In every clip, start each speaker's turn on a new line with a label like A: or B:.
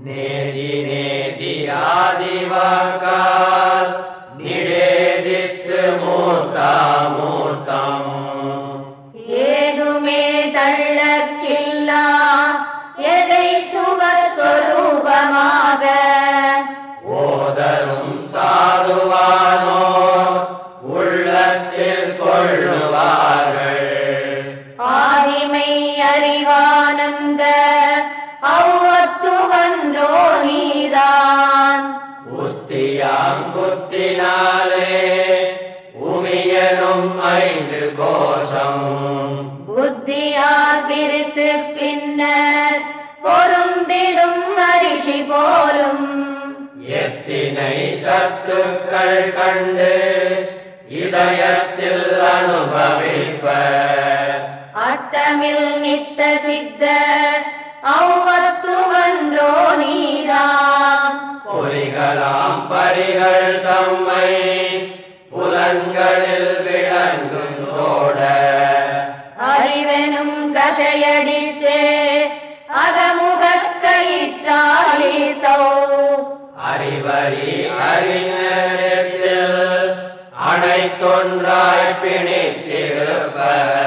A: நேதி நேதி ஆதிவாக்கால் நிடேதித்து மூர்த்தா மூர்த்தம்
B: ஏதுமே தள்ளக்கில்லா எதை சுகஸ்வரூபமாக
A: ஓதரும் சாதுவானோர் உள்ளத்தில் கொள்ளுவார்கள்.
B: ஆதிமை அறிவானந்த அவ்வத்துவன்றோ நீதான்
A: புத்தியாங்குத்தினாலே உமியனும் 5 கோஷம்
B: புத்தியால் பிரித்து பின்னர் பொருந்திடும் அரிசி போலும்
A: எத்தினை சத்துக்கள் கண்டு இதயத்தில் அனுபவிப்ப
B: அத்தமில் நித்த சித்த அவ்வத்துவன்றோ நீதான்
A: பொறிகளாம் பரிகள் தம்மை புலன்களில் விளங்குந்தோட
B: அறிவெனும் கசையடித்தே அகமுகக்கயிற்றாளித்தோ
A: அறிவறி அறிஞரில் அனைத்தொன்றாய் பிணித்திருப்ப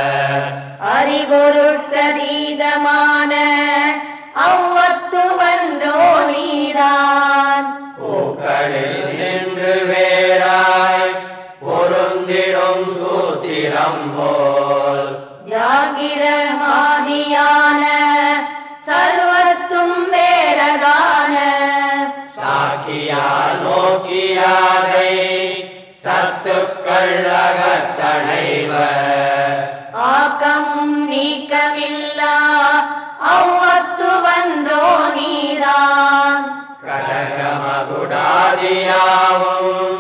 B: அறிபொருட்கதீதமான அவ்வத்துவன்றோ நீதான்
A: பூக்களில் நின்று வேறாய் பொருந்திடும் சூத்திரம் போல்
B: ஜாகிரமாதியான சர்வத்தும் வேறதான
A: சாக்கியால் நோக்கியாதை சத்துக்கள் அகத்தடைவர்
B: ஆக்கமும் நீக்கமில்லா அவ்வத்துவன்றோ நீதான்
A: கடகமகுடாதியாவும்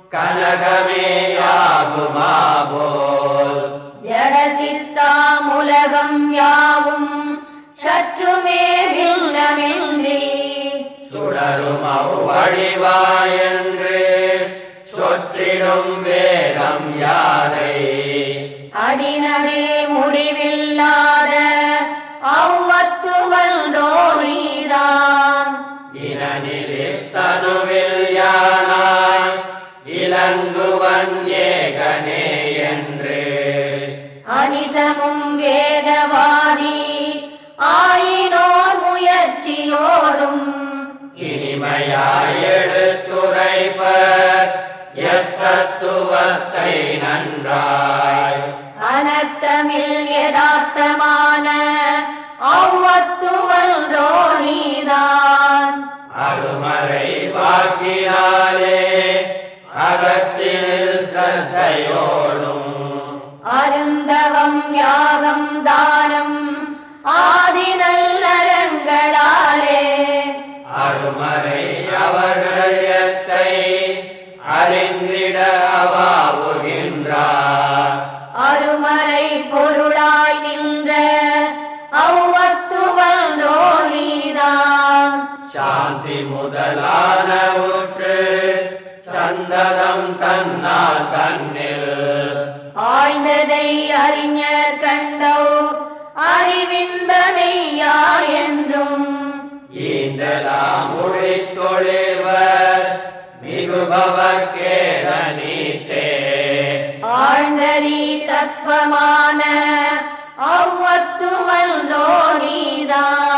A: கனகமேயாகுமாபோல்
B: ஜடசித்தாமுலகம் யாவும் சற்றுமே பின்னமின்றி
A: சுடரும் அவ்வடிவாயென்று சொற்றிடும் வேதம் யாதை
B: அடிநடே முடிவில்லாத அவ்வத்துவன்றோ நீதான்
A: இனநிலித்தனுவில் யானாய் இலங்குவன் ஏகனே என்று
B: அனிசமும் வேதவாதி ஆயினோர் முயற்சியோடும்
A: இனிமையாய் எழுத்துரைப்பர் எத்தத்துவத்தை நன்றாய்
B: அனர்த்தமில் யதார்த்தமான அவ்வத்துவன்றோ நீதான்
A: அருமறை வாக்கினாலே அகத்தினில் சத்தையோடும்
B: அருந்தவம் யாகம் தானம் ஆதி நல்லறங்களாலே
A: அருமறை அவர்கள் எத்தை அறிந்திட அவாவுகின்றார்
B: அருமறை பொருளாய் நின்ற அவ்வத்துவன்றோ நீதான்
A: சாந்தி முதலான ஊற்று சந்ததம் தன்னால் தன்னில்
B: ஆய்ந்ததை அறிஞர் கண்டோ அறிவின்பமையா என்றும்
A: ஈந்தலாம் முடித்தொழிவர் மிகுபவர்க்கேத நீத்தே
B: ஆழ்ந்தறி தத்துவமான அவ்வத்துவன்றோ நீதான்